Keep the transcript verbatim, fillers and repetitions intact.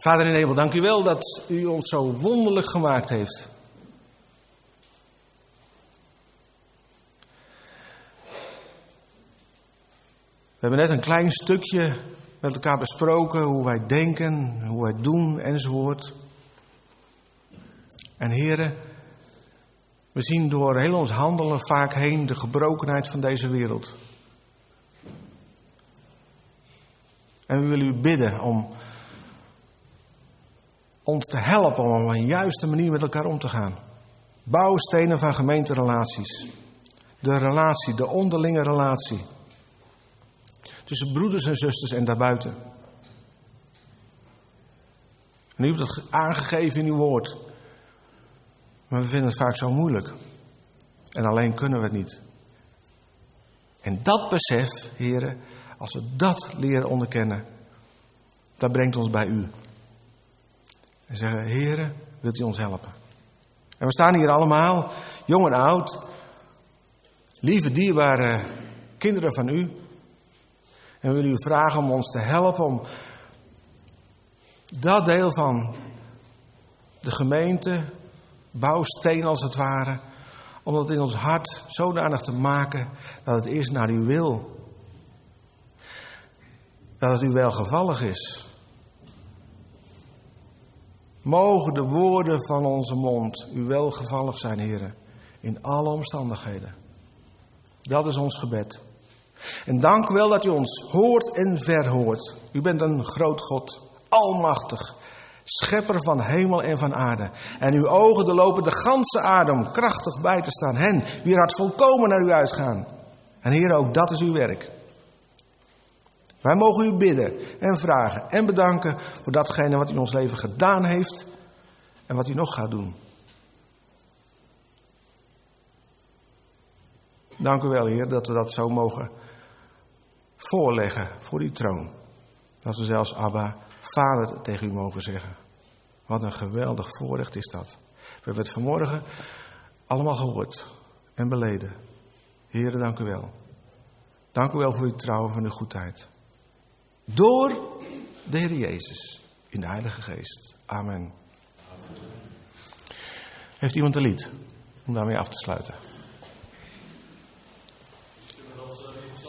Vader in de hemel, dank u wel dat u ons zo wonderlijk gemaakt heeft. We hebben net een klein stukje met elkaar besproken hoe wij denken, hoe wij doen enzovoort. En heren, we zien door heel ons handelen vaak heen de gebrokenheid van deze wereld. En we willen u bidden om ons te helpen om op een juiste manier met elkaar om te gaan. Bouwstenen van gemeenterelaties. De relatie, de onderlinge relatie. Tussen broeders en zusters en daarbuiten. En u hebt het aangegeven in uw woord. Maar we vinden het vaak zo moeilijk. En alleen kunnen we het niet. En dat besef, heren, als we dat leren onderkennen, dat brengt ons bij u. En zeggen, heren, wilt u ons helpen? En we staan hier allemaal, jong en oud, lieve dierbare kinderen van u. En we willen u vragen om ons te helpen om dat deel van de gemeente, bouwsteen als het ware, om dat in ons hart zodanig te maken dat het is naar uw wil. Dat het u welgevallig is. Mogen de woorden van onze mond u welgevallig zijn, heren, in alle omstandigheden. Dat is ons gebed. En dank u wel dat u ons hoort en verhoort. U bent een groot God, almachtig, schepper van hemel en van aarde. En uw ogen de lopen de ganse aarde om krachtig bij te staan. Hen, wie er hart volkomen naar u uitgaan. En Heer, ook dat is uw werk. Wij mogen u bidden en vragen en bedanken voor datgene wat u in ons leven gedaan heeft en wat u nog gaat doen. Dank u wel, Heer, dat we dat zo mogen voorleggen voor uw troon. Dat we zelfs Abba, Vader, tegen u mogen zeggen. Wat een geweldig voorrecht is dat. We hebben het vanmorgen allemaal gehoord en beleden. Heer, dank u wel. Dank u wel voor uw trouw en uw goedheid. Door de Heer Jezus in de Heilige Geest. Amen. Heeft iemand een lied om daarmee af te sluiten?